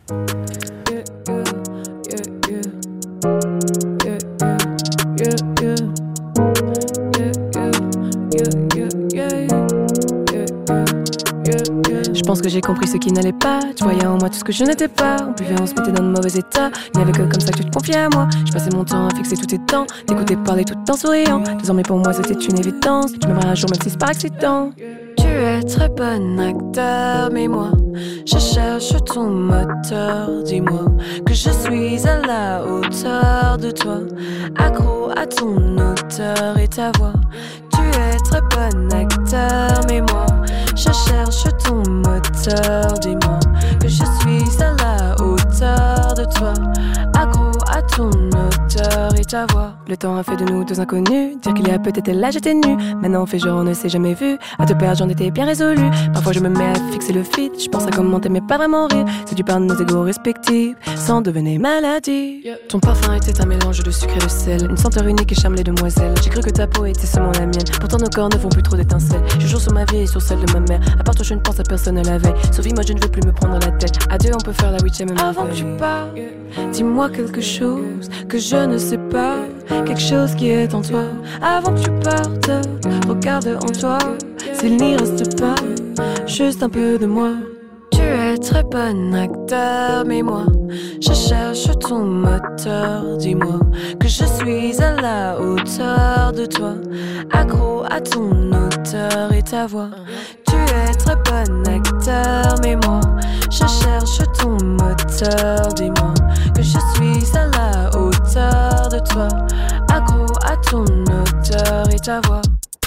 Je pense que j'ai compris ce qui n'allait pas. Tu voyais en moi tout ce que je n'étais pas. On buvait, on se mettait dans de mauvais états. Il n'y avait que comme ça que tu te confiais à moi. Je passais mon temps à fixer tous tes temps, t'écouter parler tout en souriant. Désormais pour moi c'était une évidence. Tu m'aimerais un jour même si c'est par accident. Tu es très bon acteur, mais moi je cherche ton moteur. Dis-moi que je suis à la hauteur de toi, accro à ton auteur et ta voix. Tu es très bon acteur, mais moi je cherche ton moteur. Dis-moi que je suis à la hauteur de toi, accro à ton auteur et ta voix. Le temps a fait de nous 2 inconnus. Dire qu'il y a peut-être là j'étais nue. Maintenant on fait genre on ne s'est jamais vu. À te perdre j'en étais bien résolu. Parfois je me mets à fixer le feed. Je pense à comment t'aimais pas vraiment rire. C'est du par nos égos respectifs sans devenir maladie. Ton parfum était un mélange de sucre et de sel, une senteur unique et charme les demoiselles. J'ai cru que ta peau était seulement la mienne. Pourtant nos corps ne font plus trop d'étincelles. Je joue sur ma vie et sur celle de ma mère. À part toi je ne pense à personne la veille. Sophie moi je ne veux plus me prendre la tête. À 2 on peut faire la 8e merveille. Avant que tu pars, dis-moi quelque chose que je ne sais pas. Quelque chose qui est en toi. Avant que tu partes, regarde en toi. S'il n'y reste pas juste un peu de moi. Tu es très bon acteur, mais moi je cherche ton moteur. Dis-moi que je suis à la hauteur de toi, accro à ton auteur et ta voix. Tu es très bon acteur, mais moi je cherche ton moteur. Dis-moi que je suis à la hauteur de toi, accro à ton auteur et ta voix.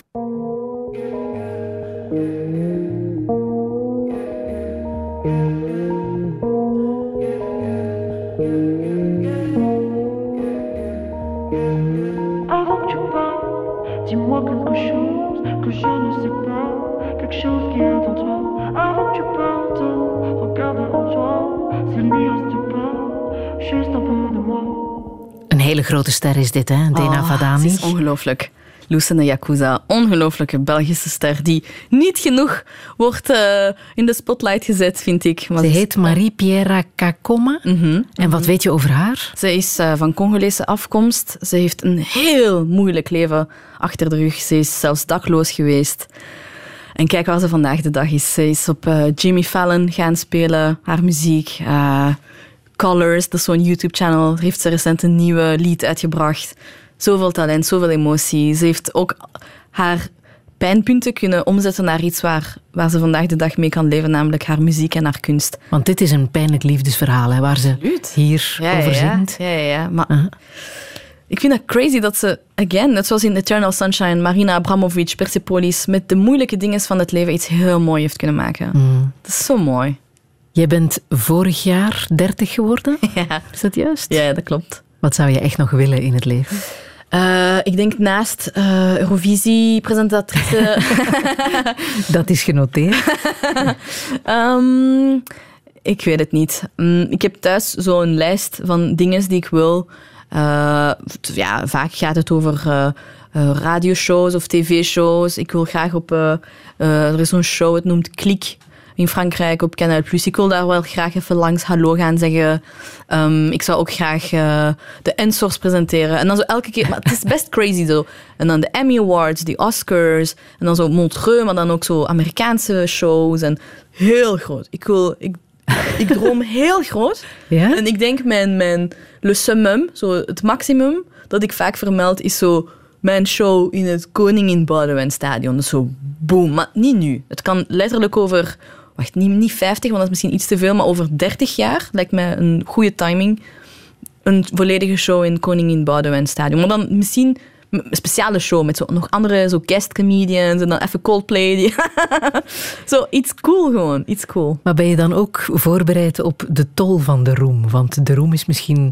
Avant que tu partes, dis-moi quelque chose que je ne sais pas. Quelque chose qui est en toi. Avant que tu partes, regarde en toi. S'il n'y reste pas juste un peu de moi. Een hele grote ster is dit, hè? Dena Vadani. Het is ongelooflijk. Lucena Yakuza, ongelooflijke Belgische ster die niet genoeg wordt in de spotlight gezet, vind ik. Ze heet Marie-Pierre Kakoma. En wat weet je over haar? Ze is van Congolese afkomst. Ze heeft een heel moeilijk leven achter de rug. Ze is zelfs dakloos geweest. En kijk waar ze vandaag de dag is. Ze is op Jimmy Fallon gaan spelen, haar muziek. Colors, dat is zo'n YouTube-channel. Heeft ze recent een nieuwe lied uitgebracht. Zoveel talent, zoveel emotie. Ze heeft ook haar pijnpunten kunnen omzetten naar iets waar ze vandaag de dag mee kan leven, namelijk haar muziek en haar kunst. Want dit is een pijnlijk liefdesverhaal, hè, waar ze hier over zingt. Ja. Maar ik vind dat crazy dat ze, again, net zoals in Eternal Sunshine, Marina Abramovic, Persepolis, met de moeilijke dingen van het leven iets heel mooi heeft kunnen maken. Dat is zo mooi. Jij bent vorig jaar 30 geworden? Ja. Is dat juist? Ja, dat klopt. Wat zou je echt nog willen in het leven? Ik denk naast Eurovisie-presentatrice... Dat is genoteerd. Ik weet het niet. Ik heb thuis zo'n lijst van dingen die ik wil. Vaak gaat het over radioshows of tv-shows. Ik wil graag op... er is zo'n show, het noemt Klik. in Frankrijk op Canal+. Ik wil daar wel graag even langs hallo gaan zeggen. Ik zou ook graag de N-Source presenteren. En dan zo elke keer... Maar het is best crazy zo. En dan de Emmy Awards, de Oscars. En dan zo Montreux, maar dan ook zo Amerikaanse shows. En heel groot. Ik droom heel groot. Ja? En ik denk mijn le summum, zo het maximum dat ik vaak vermeld, is zo mijn show in het Koningin Boudewijn Stadion. Dus zo boom. Maar niet nu. Het kan letterlijk over... Wacht, niet 50, want dat is misschien iets te veel, maar over 30 jaar lijkt mij een goede timing. Een volledige show in Koningin Boudewijn Stadion. Maar dan misschien een speciale show met zo nog andere zo guest comedians en dan even Coldplay. Zo, iets cool gewoon. Iets cool. Maar ben je dan ook voorbereid op de tol van de roem? Want de roem is misschien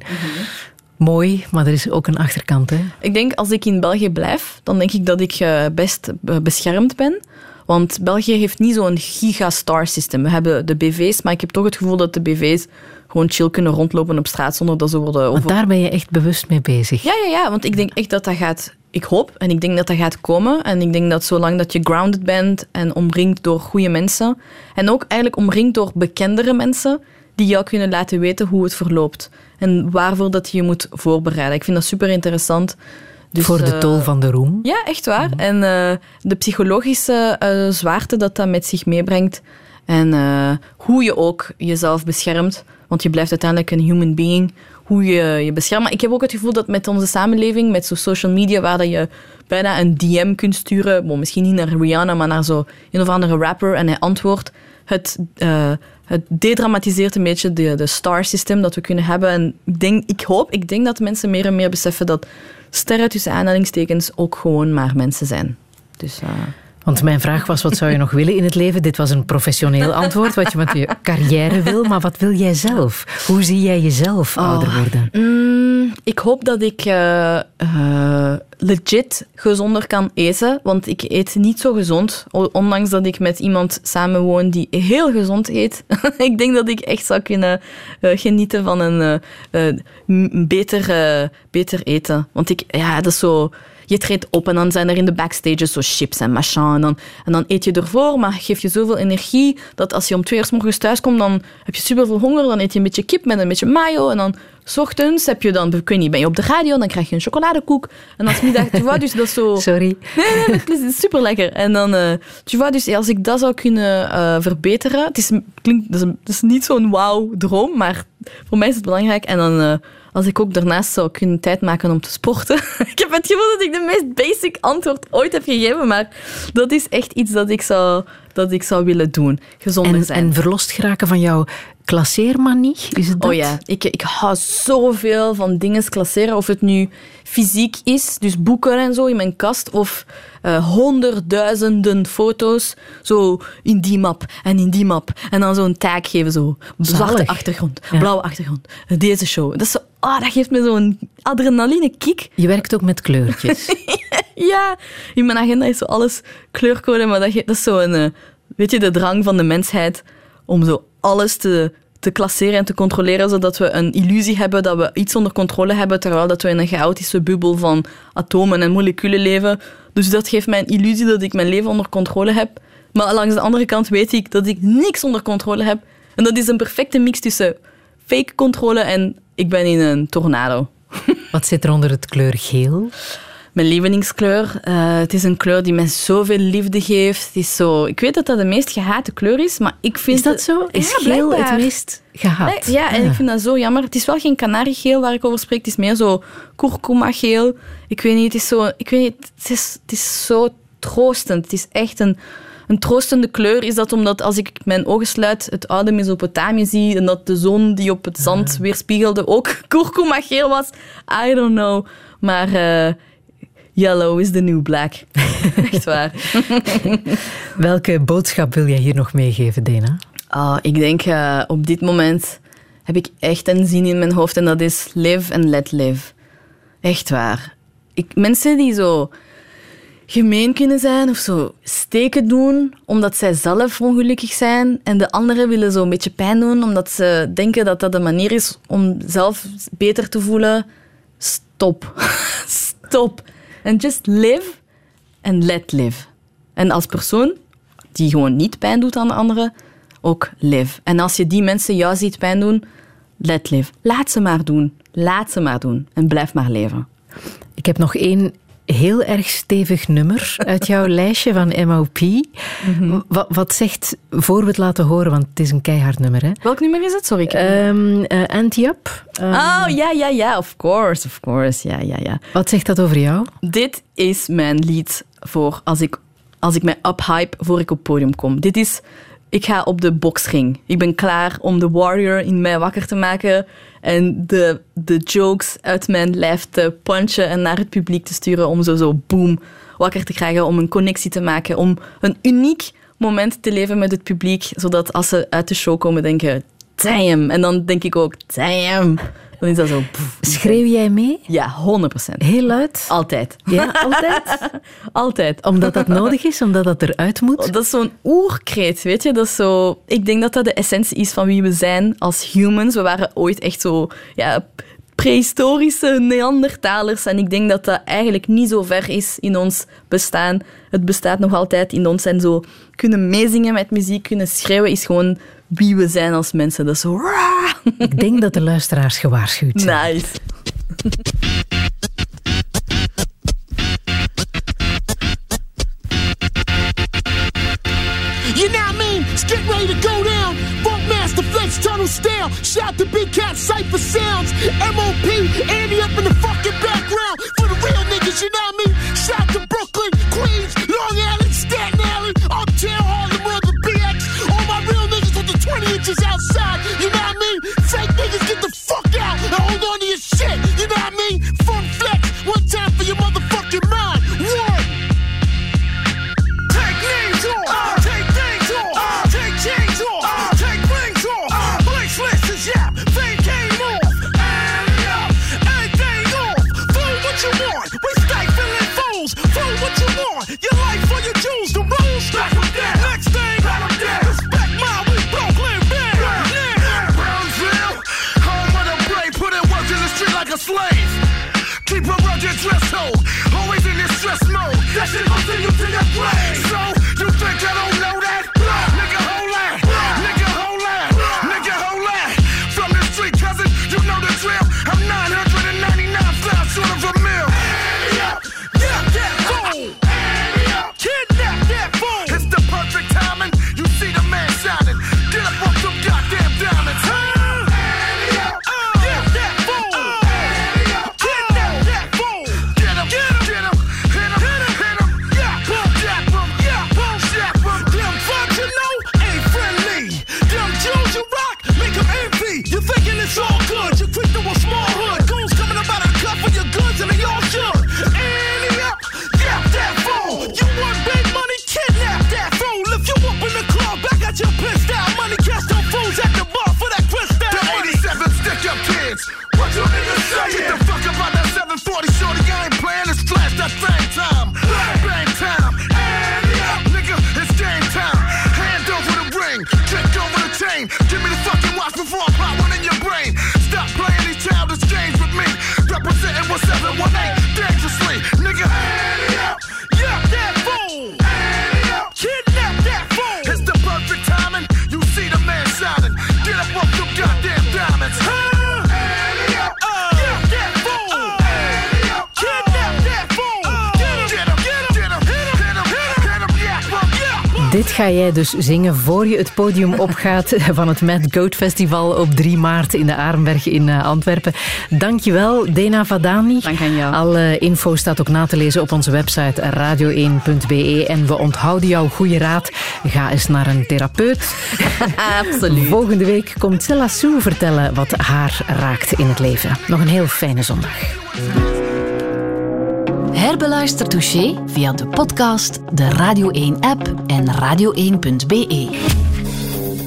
mooi, maar er is ook een achterkant, hè? Ik denk, als ik in België blijf, dan denk ik dat ik best beschermd ben. Want België heeft niet zo'n giga-star system. We hebben de BV's, maar ik heb toch het gevoel dat de BV's gewoon chill kunnen rondlopen op straat zonder dat ze worden... Want daar ben je echt bewust mee bezig. Ja, want ik denk echt dat dat gaat... Ik hoop en ik denk dat dat gaat komen. En ik denk dat zolang dat je grounded bent en omringd door goede mensen, en ook eigenlijk omringd door bekendere mensen die jou kunnen laten weten hoe het verloopt. En waarvoor dat je moet voorbereiden. Ik vind dat super interessant. Dus, voor de tol van de roem. Ja, echt waar. En de psychologische zwaarte dat dat met zich meebrengt. En hoe je ook jezelf beschermt. Want je blijft uiteindelijk een human being. Hoe je je beschermt. Maar ik heb ook het gevoel dat met onze samenleving, met zo social media, waar dat je bijna een DM kunt sturen. Bon, misschien niet naar Rihanna, maar naar zo een of andere rapper. En hij antwoordt. Het dedramatiseert een beetje de star system dat we kunnen hebben. En ik denk dat mensen meer en meer beseffen dat sterren tussen aanhalingstekens ook gewoon maar mensen zijn. Dus, Want mijn vraag was, wat zou je nog willen in het leven? Dit was een professioneel antwoord, wat je met je carrière wil. Maar wat wil jij zelf? Hoe zie jij jezelf ouder worden? Ik hoop dat ik legit gezonder kan eten. Want ik eet niet zo gezond. Ondanks dat ik met iemand samenwoon die heel gezond eet. Ik denk dat ik echt zou kunnen genieten van een beter eten. Want dat is zo... Je treedt op en dan zijn er in de backstages zo chips en machin. En dan eet je ervoor, maar geef je zoveel energie dat als je om 2 uur 's morgens thuis komt, dan heb je superveel honger. Dan eet je een beetje kip met een beetje mayo. En dan 's ochtends heb je dan, ben je op de radio, dan krijg je een chocoladekoek. En als middag, tu vois, dus dat is zo... Sorry. Nee, dat is super lekker. En dan, tu vois, dus als ik dat zou kunnen verbeteren, dat is niet zo'n wauw-droom, maar voor mij is het belangrijk. En dan... als ik ook daarnaast zou kunnen tijd maken om te sporten. Ik heb het gevoel dat ik de meest basic antwoord ooit heb gegeven, maar dat is echt iets dat ik zou willen doen. Gezonder zijn. En verlost geraken van jouw klasseermanie? Is het dat? Oh ja, ik hou zoveel van dingen klasseren. Of het nu fysiek is, dus boeken en zo in mijn kast, of 100.000 foto's zo in die map en in die map. En dan zo'n tag geven, zo zwarte achtergrond, blauwe achtergrond, deze show. Dat is zo, dat geeft me zo'n adrenaline kick. Je werkt ook met kleurtjes. Ja, in mijn agenda is zo alles kleurcode, maar dat is zo een, weet je, de drang van de mensheid om zo alles te klasseren en te controleren, zodat we een illusie hebben dat we iets onder controle hebben, terwijl dat we in een chaotische bubbel van atomen en moleculen leven. Dus dat geeft mij een illusie dat ik mijn leven onder controle heb. Maar langs de andere kant weet ik dat ik niks onder controle heb. En dat is een perfecte mix tussen fake controle en ik ben in een tornado. Wat zit er onder het kleur geel? Mijn lievelingskleur. Het is een kleur die mij zoveel liefde geeft. Het is zo, ik weet dat dat de meest gehate kleur is, maar ik vind... Is dat zo? Is geel blijkbaar het meest gehaat? Ja, en ik vind dat zo jammer. Het is wel geen kanariegeel waar ik over spreek. Het is meer zo kurkuma-geel. Ik weet niet, het is zo troostend. Het is echt een troostende kleur. Is dat omdat als ik mijn ogen sluit het oude Mesopotamië zie en dat de zon die op het zand weerspiegelde ook kurkuma-geel was? I don't know. Maar... yellow is the new black. Echt waar. Welke boodschap wil jij hier nog meegeven, Dena? Ik denk, op dit moment heb ik echt een zin in mijn hoofd en dat is live and let live. Echt waar. Mensen die zo gemeen kunnen zijn of zo steken doen omdat zij zelf ongelukkig zijn en de anderen willen zo een beetje pijn doen omdat ze denken dat dat de manier is om zelf beter te voelen. Stop. Stop. And just live and let live. En als persoon die gewoon niet pijn doet aan de anderen, ook live. En als je die mensen jou ziet pijn doen, let live. Laat ze maar doen. Laat ze maar doen. En blijf maar leven. Ik heb nog één heel erg stevig nummer uit jouw lijstje van MOP. Wat zegt, voor we het laten horen, want het is een keihard nummer, hè? Welk nummer is het? Sorry. Anti-Up. Ja, of course. Ja. Wat zegt dat over jou? Dit is mijn lied voor als ik mij uphype voor ik op het podium kom. Ik ga op de boksring. Ik ben klaar om de warrior in mij wakker te maken en de jokes uit mijn lijf te punchen en naar het publiek te sturen om zo boom wakker te krijgen, om een connectie te maken, om een uniek moment te leven met het publiek, zodat als ze uit de show komen denken, damn. En dan denk ik ook, damn. Dan is dat zo... Schreeuw jij mee? Ja, 100%. Heel luid? Altijd. Ja, altijd? Altijd. Omdat dat nodig is? Omdat dat eruit moet? Dat is zo'n oerkreet, weet je. Dat is zo... Ik denk dat dat de essentie is van wie we zijn als humans. We waren ooit echt zo... Ja, prehistorische Neandertalers. En ik denk dat dat eigenlijk niet zo ver is in ons bestaan. Het bestaat nog altijd in ons. En zo kunnen meezingen met muziek, kunnen schreeuwen, is gewoon wie we zijn als mensen. Dat is zo... Ik denk dat de luisteraars gewaarschuwd zijn. Nice. You know what I mean? It's getting ready to go down. Funkmaster Flex Tunnel Style. Shout to Big Cat Cypher Sounds. MOP, Andy up in the fucking background. For the real niggas, you know what I mean? Shout to Brooklyn, Queens, Long Island, Staten Island, Uptown, Harlem, Urban BX. All my real niggas with the 20 inches outside. You know what I mean? Fake niggas, get the fuck out and hold on to your shit. You know what I mean? Funk Flex, one time for your motherfucking mind. One. Take names off. Take things off. Take chains off. Take rings off. Blake's list is yap. Fame came off. Everything off. Fool what you want. We stifling fools. Fool what you want. Your life for your jewels. The rules. Back them down. Next thing. Back them down. Respect my we Brooklyn band. Yeah. Brownsville. Home of the brave. Put in work in the street like a slave. Keep a rugged dress code. Always in this stress mode. That shit gon' send you to your grave. So, you think I don't know that? Nigga, hold that. Nigga, hold that. Nigga, hold that. From the street, cousin, you know the drill. I'm 999 flies short of a mill. Yeah, that fool. Kidnap that fool. It's the perfect timing. You see the man shining. Get up off them goddamn diamonds. It's all good, you quick to a small hood. Goons coming up out of the cup for your goods and they all should. Andy up, yap that fool. You want big money, kidnap that fool. If you up in the club, back at your pissed out money. Catch them fools at the bar for that crystal money. The 87 stick up kids, what you niggas say? Get the fuck up out that 740 shorty, I ain't playing, it's flash, that bang time. Bang time, Andy up, nigga, it's game time. Hand over the ring, kick over the chain. Give me the fucking watch before I pop one in your brain. Stop playing these childish games with me. Representing 1718 dangerously, nigga. Yeah, that fool. Kidnap that fool. It's the perfect timing. You see the man shining. Get up off them goddamn diamonds. Yeah, that fool. Kidnap that fool. Get him, hit him, hit him, yeah. Dit ga jij dus zingen voor je het podium opgaat van het Mad Goat Festival op 3 maart in de Arenberg in Antwerpen. Dankjewel, Dena Vadani. Dank aan jou. Alle info staat ook na te lezen op onze website radio1.be. En we onthouden jouw goede raad. Ga eens naar een therapeut. Absoluut. Volgende week komt Cella Sue vertellen wat haar raakt in het leven. Nog een heel fijne zondag. Herbeluister Touché via de podcast, de Radio 1-app en radio1.be.